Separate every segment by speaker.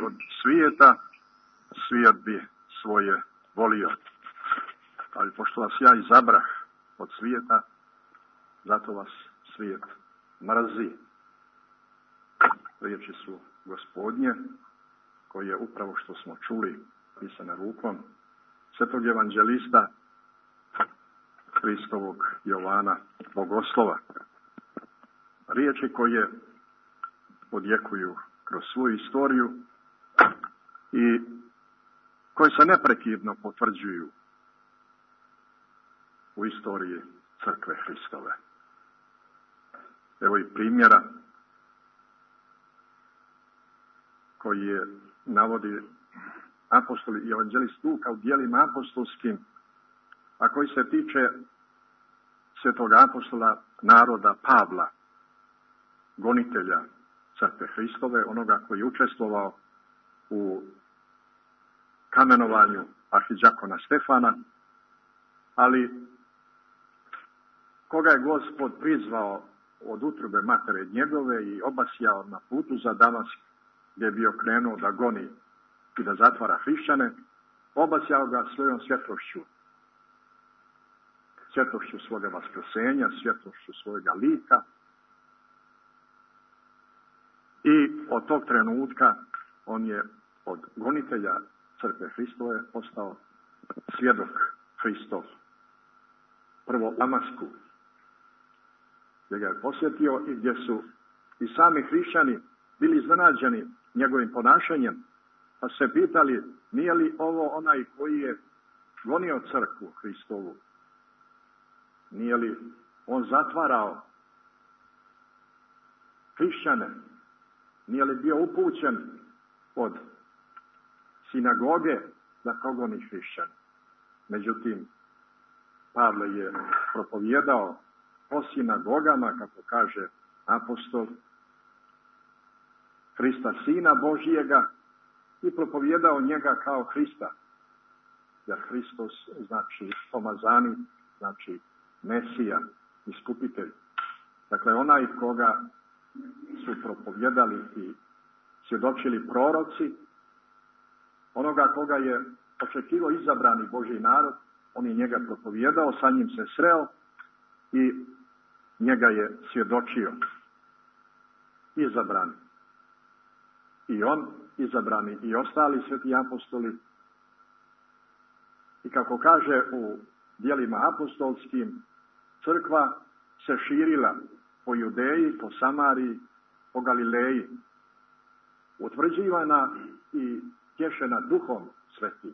Speaker 1: od svijeta, svijet bi svoje volio. Ali pošto vas ja izabrah od svijeta, zato vas svijet mrzi. Riječi su Gospodnje, koje je upravo što smo čuli, pisane rukom svetog evanđelista Hristovog Jovana Bogoslova. Riječi koje odjekuju kroz svoju istoriju i koje se neprekidno potvrđuju u istoriji Crkve Hristove. Evo i primjera koji je navodi apostoli i evanđelist Luka u djelima apostolskim, a koji se tiče svetog apostola naroda Pavla, gonitelja Crkve Hristove, onoga koji je učestvovao u kamenovanju arhidžakona Stefana, ali koga je Gospod prizvao od utrobe matere njegove i obasjao na putu za Damask, gdje je bio krenuo da goni i da zatvara hrišćane, obasjao ga svojom svjetlošću. Svjetlošću svoga vaskrsenja, svjetlošću svojega lika. I od tog trenutka on je od gonitelja Crkve Hristove postao svjedok Hristov. Prvo Damasku, gdje ga je posjetio i gdje su i sami hrišćani bili iznenađeni njegovim ponašanjem, pa se pitali, nije li ovo onaj koji je gonio Crkvu Hristovu? Nije li on zatvarao hrišćane? Nije li bio upućen od sinagoge da progoni hrišćane? Međutim, Pavle je propovjedao po sinagogama, kako kaže apostol, Hrista Sina Božijega i propovjedao njega kao Hrista. Jer Hristos znači pomazani, znači Mesija, iskupitelj. Dakle, onaj koga su propovjedali i svjedočili proroci, onoga koga je očekivao izabrani Božji narod, on je njega propovjedao, sa njim se sreo i njega je svjedočio. Izabrani. I on, izabrani i ostali sveti apostoli. I kako kaže u djelima apostolskim, crkva se širila po Judeji, po Samariji, po Galileji, utvrđivana i tješena duhom svetim.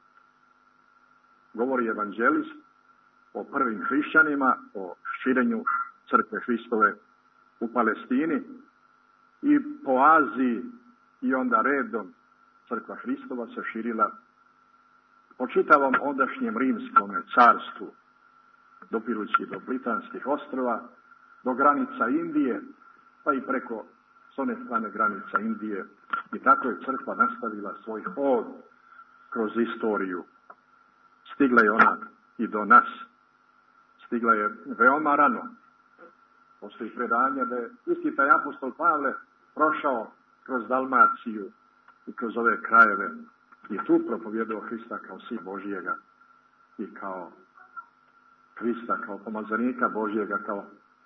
Speaker 1: Govori evanđelist o prvim hrišćanima, o širenju Crkve Hristove u Palestini i po Aziji, i onda redom Crkva Hristova se širila po čitavom ondašnjem rimskom carstvu, dopirući do Britanskih ostrva, do granica Indije, pa i preko s one strane granica Indije. I tako je crkva nastavila svoj hod kroz istoriju. Stigla je ona i do nas. Stigla je veoma rano. Postoji predanje da je isti taj apostol Pavle prošao kroz Dalmaciju i kroz ove krajeve i tu propovjedao Hrista kao Sin Božijega i kao Hrista, kao pomazanika Božijega, kao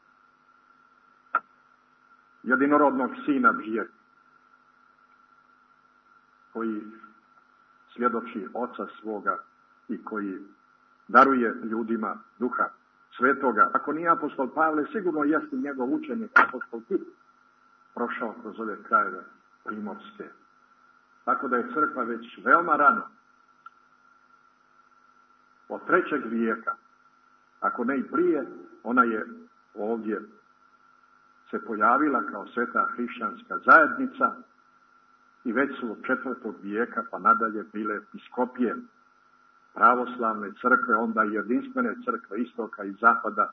Speaker 1: jedinorodnog Sina Božijeg, koji svjedoči Oca svoga i koji daruje ljudima Duha Svetoga. Ako nije apostol Pavle, sigurno jeste njegov učenik, apostol Tit, prošao kroz ove krajeve primorske. Tako da je crkva već veoma rano, od 3. vijeka, ako ne i prije, ona je ovdje se pojavila kao sveta hrišćanska zajednica i već su od 4. vijeka pa nadalje bile episkopije pravoslavne crkve, onda i jedinstvene crkve istoka i zapada.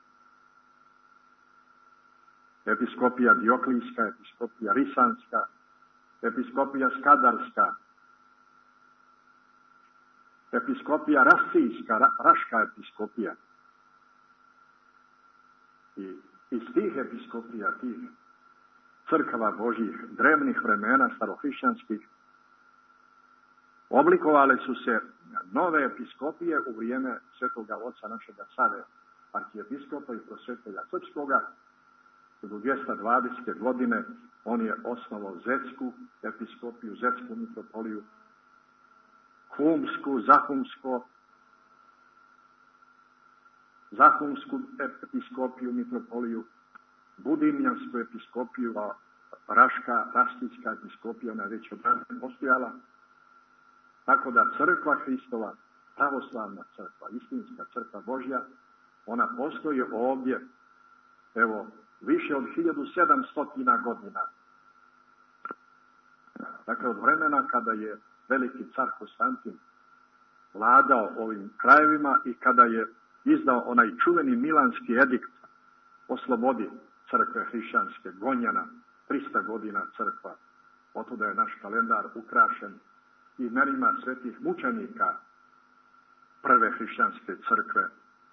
Speaker 1: Episkopija Dioklijska, episkopija Risanska, episkopija Skadarska, episkopija Rasijska, Raška episkopija. I iz tih episkopija, tih crkava Božjih, drevnih vremena, starohrišćanskih, Oblikovale su se nove episkopije u vrijeme svetoga oca našega Save, arhijepiskopa i prosvjetelja srpskoga. U 220. godine on je osnovao Zetsku episkopiju, Zetsku mitropoliju, Humsku, Zahumsku episkopiju, mitropoliju, Budimljansku episkopiju, a Raštinska episkopija, ona je već odavno postojala. Tako da crkva Hristova, pravoslavna crkva, istinska crkva Božja, ona postoji ovdje, evo, više od 1700 godina. Dakle, od vremena kada je veliki car Konstantin vladao ovim krajevima i kada je izdao onaj čuveni Milanski edikt o slobodi crkve hrišćanske, gonjena 300 godina crkva. Otuda je naš kalendar ukrašen imenima svetih mučenika prve hrišćanske crkve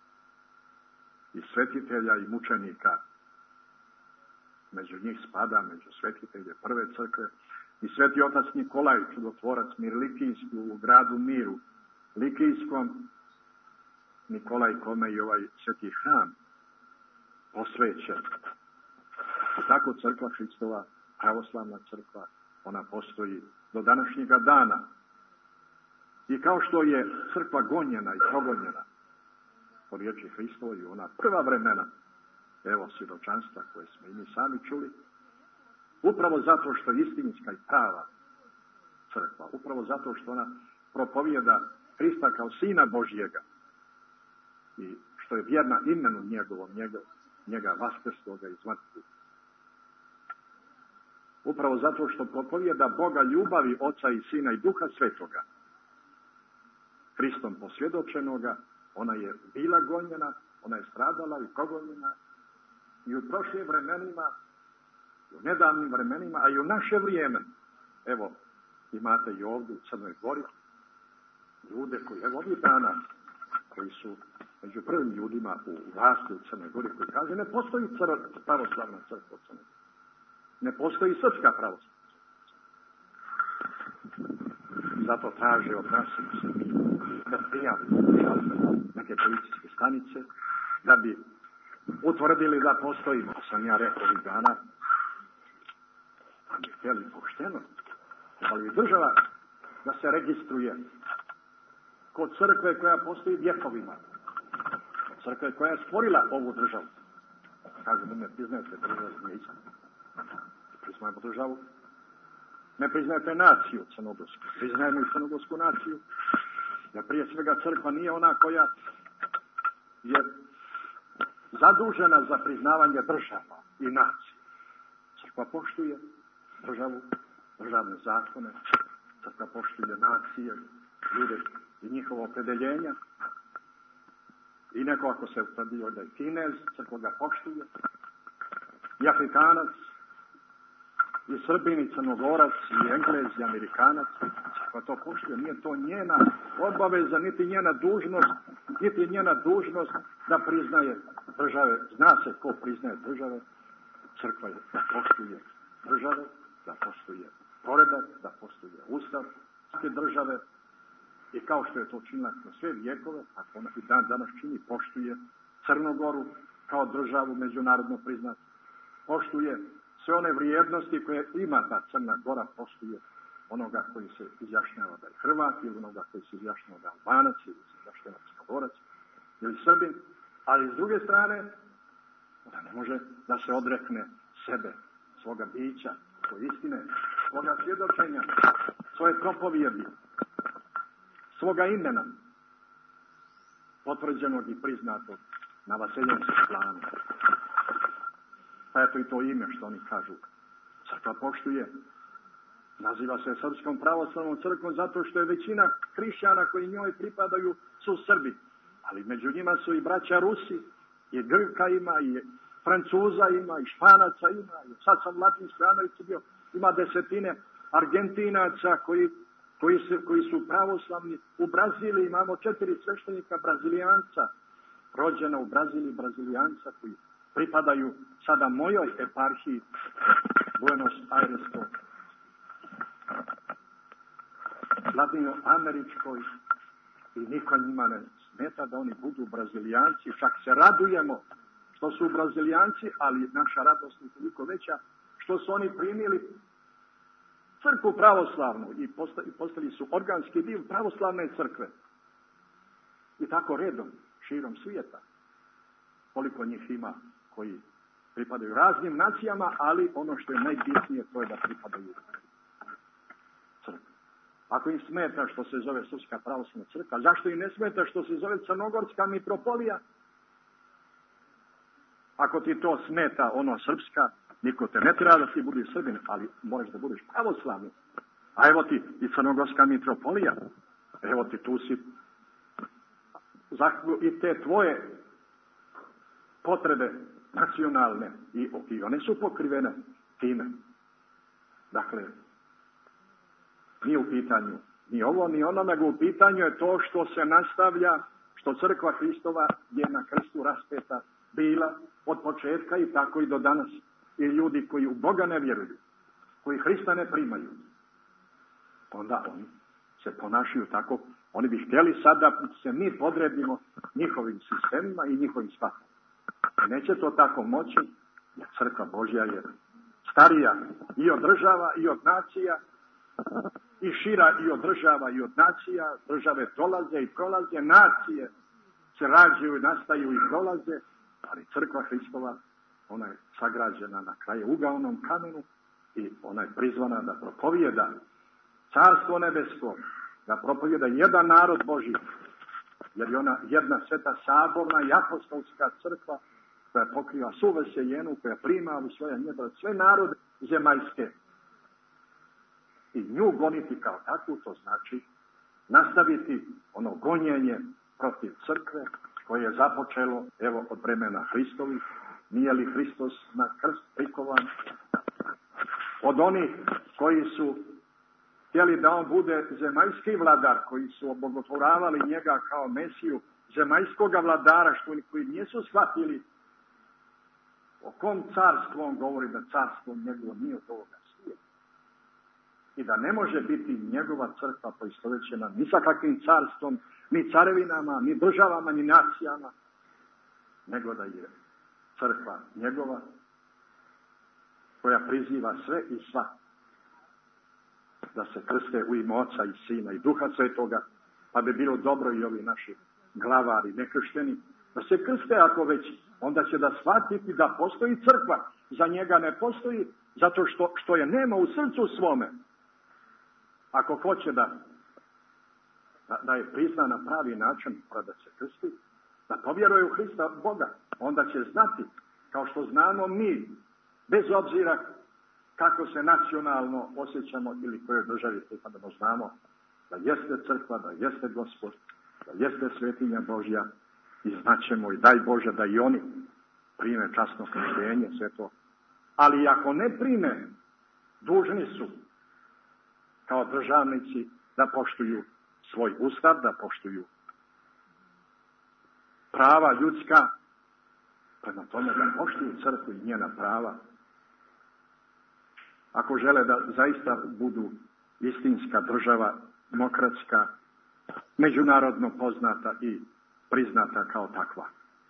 Speaker 1: i svetitelja i mučenika. Među njih spada, među svetitelje prve crkve, i sveti otac Nikolaj, čudotvorac Mirlikijski u gradu Miru, Likijskom, Nikolaj kome i ovaj sveti hram posvećen. Tako crkva Hristova, pravoslavna crkva, ona postoji do današnjega dana. I kao što je crkva gonjena i progonjena po riječi Hristova i ona prva vremena, evo svjedočanstva koje smo i mi sami čuli, upravo zato što je istinska i prava crkva, upravo zato što ona propovijeda Hrista kao Sina Božjega i što je vjerna imenu njegovom, njega vaskrsloga iz mrtvih. Upravo zato što propovijeda Boga ljubavi Oca i Sina i Duha Svetoga, Hristom posvjedočenoga, ona je bila gonjena, ona je stradala i progonjena i u prošlim vremenima, u nedavnim vremenima, a i u naše vrijeme. Evo, imate i ovdje u Crnoj Gori ljude koji, evo ovih dana, koji su među prvim ljudima u vlasti u Crnoj Gori, koji kaže ne postoji pravoslavna crkva u Crnoj Gori. Ne postoji srpska pravoslavna crkva. Zato traže od nas da prijavimo neke policijske stanice, da bi utvrdili da postoji, to sam ja rekao ovih dana, da bi htjeli pošteno, ali bi država da se registruje kod crkve koja postoji vjekovima, kod crkve koja je stvorila ovu državu. Kažu da ne priznajete državu, nije istina. Priznajemo državu, ne priznajete naciju crnogorsku, priznajemo i crnogorsku naciju, da prije svega crkva nije ona koja je zadužena za priznavanje država i nacije. Crkva poštuje državu, državne zakone, crkva poštuje nacije, ljude i njihovo opredeljenja. I neko ako se utvrdio da je Kinez, crkva ga poštuje, i Afrikanac, i Srbin, i Crnogorac, i Englez, i Amerikanac, crkva to poštuje. Nije to njena obaveza, niti njena dužnost da priznaje države. Zna se ko priznaje države. Crkva je da poštuje države, da poštuje poredak, da poštuje ustav države i kao što je to činila kroz sve vijekove, ako ona i dan danas čini, poštuje Crnogoru kao državu međunarodno priznati, poštuje sve one vrijednosti koje ima ta Crna Gora, poštuje onoga koji se izjašnjava da je Hrvat ili onoga koji se izjašnjava da je Albanac ili se izjašnjava Crnogorac ili Srbin, ali s druge strane da ne može da se odrekne sebe, svoga bića, svoje istine, svoga svjedočenja, svoje propovijedi, svoga imena, potvrđenog i priznatog na vaseljenskom planu. Pa eto i to ime što oni kažu. Crkva poštuje. Naziva se Srpskom pravoslavnom crkvom zato što je većina hrišćana koji njoj pripadaju su Srbi. Ali među njima su i braća Rusi, i Grka ima, i Francuza ima, i Španaca ima. I sad sam u Latinskoj Americi bio, ima desetine Argentinaca koji su pravoslavni. U Braziliji imamo 4 sveštenika Brazilijanca, rođena u Braziliji Brazilijanca koji pripadaju sada mojoj eparhiji Buenos Airesko. latinoameričkoj i niko njima ne smeta da oni budu Brazilijanci. Čak se radujemo što su Brazilijanci, ali naša radost je toliko veća što su oni primili crkvu pravoslavnu i postali su organski dio pravoslavne crkve. I tako redom, širom svijeta. Koliko njih ima koji pripadaju raznim nacijama, ali ono što je najbitnije to je da pripadaju crkvi. Ako im smeta što se zove Srpska pravoslavna crkva, zašto im ne smeta što se zove Crnogorska mitropolija? Ako ti to smeta ono srpska, niko te ne treba da ti budeš Srbin, ali moraš da budeš pravoslavni. A evo ti i Crnogorska mitropolija, evo ti tu si i te tvoje potrebe nacionalne i one su pokrivene time. Dakle, nije u pitanju ni ovo, ni ono, nego u pitanju je to što se nastavlja, što crkva Hristova je na krstu raspeta bila od početka i tako i do danas. I ljudi koji u Boga ne vjeruju, koji Hrista ne primaju, onda oni se ponašaju tako. Oni bi htjeli sad da se mi podredimo njihovim sistemima i njihovim shvatom. Neće to tako moći, jer crkva Božja je starija i od država i od nacija, i šira i od država i od nacija. Države dolaze i prolaze, nacije se rađaju i nastaju i prolaze, ali crkva Hristova, ona je sagrađena na krajeugaonom kamenu i ona je prizvana da propovijeda carstvo nebesko, da propovijeda jedan narod Božji, jer je ona jedna sveta saborna i apostolska crkva koja pokriva svu veseljenu, koja prima u svoja njega sve narode zemaljske. I nju goniti kao takvu, to znači nastaviti ono gonjenje protiv crkve koje je započelo, evo, od vremena Hristovih. Nije li Hristos na krst prikovan? Od onih koji su htjeli da on bude zemaljski vladar, koji su obogotvoravali njega kao Mesiju, zemaljskoga vladara, što oni koji nisu shvatili o kom carstvu on govori, da carstvo njegovo nije od ovoga svijeta. I da ne može biti njegova crkva poistovjećena ni sa kakvim carstvom, ni carevinama, ni državama, ni nacijama, nego da je crkva njegova koja priziva sve i sva da se krste u ime Oca i Sina i Duha Svetoga, pa bi bilo dobro i ovi naši glavari nekršteni da se krste, ako već, onda će da shvatiti da postoji crkva. Za njega ne postoji, zato što je nema u srcu svome. Ako hoće da je prizna na pravi način, da se krsti, da povjeruje u Hrista Boga, onda će znati, kao što znamo mi, bez obzira kako se nacionalno osjećamo ili kojoj državi pripadamo, znamo da jeste crkva, da jeste Gospod, da jeste svetinja Božja i znaćemo i daj Bože da i oni prime časno krštenje, sve to. Ali ako ne prime, dužni su kao državnici da poštuju svoj ustav, da poštuju prava ljudska, prema tome da poštuju crkvu i njena prava. Ako žele da zaista budu istinska država, demokratska, međunarodno poznata i priznata kao takva.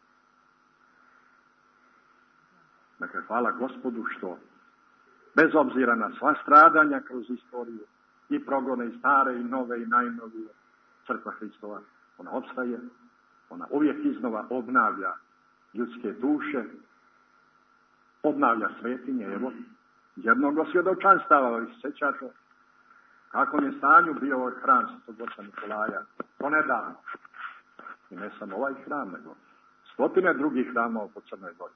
Speaker 1: Dakle, hvala Gospodu što, bez obzira na sva stradanja kroz istoriju, i progone i stare i nove i najnovije, crkva Hristova, ona opstaje, ona uvijek iznova obnavlja ljudske duše, obnavlja svetinje. Evo, jednog osvjedočanstava, vi se sjećate, kakvom je stanju bio ovaj hram Svetog oca Nikolaja, to nedavno. I ne samo ovaj hram, nego stotine drugih hramova po Crnoj Gori.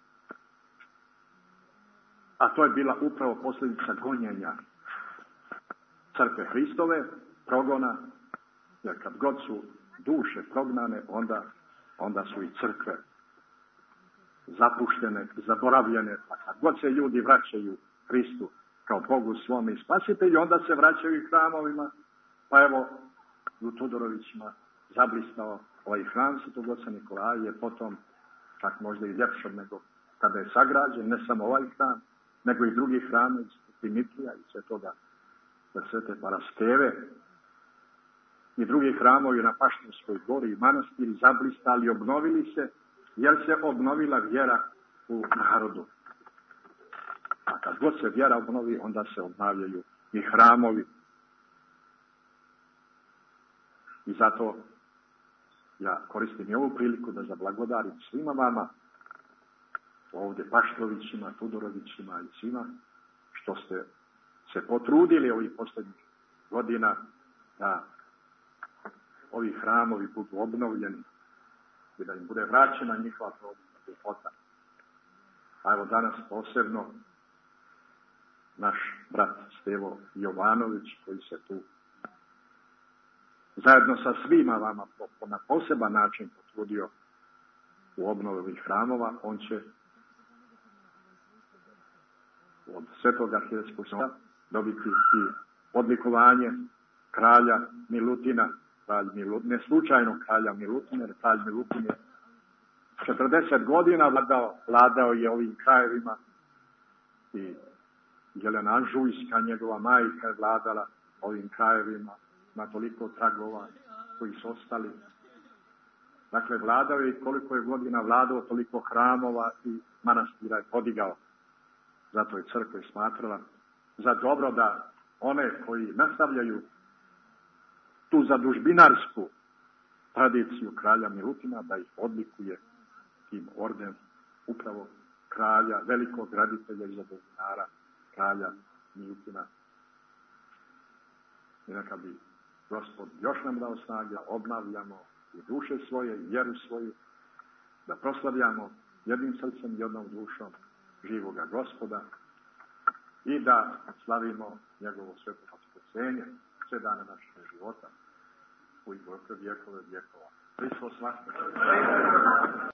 Speaker 1: A to je bila upravo posljedica gonjenja crkve Hristove, progona, jer kad god su duše prognane, onda su i crkve zapuštene, zaboravljene, a kad god se ljudi vraćaju Hristu kao Bogu svome i spasitelju, onda se vraćaju i hramovima, pa evo u Tudorovićima zablistao ovaj hram Svetog oca Nikolaja, je potom čak možda i ljepšom nego kada je sagrađen, ne samo ovaj hram, nego i drugi hram iz Dimitrija i Svetoga Svete Paraskeve. i drugi hramovi na Paštinskoj gori i manastiri zablistali, obnovili se, jer se obnovila vjera u narodu. A kad god se vjera obnovi, onda se obnavljaju i hramovi. I zato ja koristim i ovu priliku da zablagodarim svima vama, ovdje Paštrovićima, Tudorovićima i svima, što ste se potrudili ovih posljednjih godina da ovi hramovi budu obnovljeni i da im bude vraćena njihova prvobitna ljepota. A evo danas posebno naš brat Stevo Jovanović, koji se tu zajedno sa svima vama na poseban način potrudio u obnovi ovih hramova, on će od Svetog arhijerejskog sinoda dobiti i odlikovanje kralja Milutina, ne slučajno kralja Milutina, jer kralj Milutin je 40 godina vladao je ovim krajevima i Jelena Anžujska, njegova majka, je vladala ovim krajevima, na toliko tragova koji su ostali. Dakle, vladao je i koliko je godina vladao, toliko hramova i manastira je podigao. Zato je crkva smatrala za dobro da one koji nastavljaju tu zadužbinarsku tradiciju kralja Milutina, da ih odlikuje tim orden upravo kralja, velikog graditelja i zadužbinara, kralja Milutina. I neka bi Gospod još nam dao snage, obnavljamo i duše svoje, i vjeru svoju, da proslavljamo jednim srcem i jednom dušom živoga Gospoda i da slavimo njegovo sveto spasenje sve dane našeg života u vjekove vjekova. Hristos vaskrsnuo.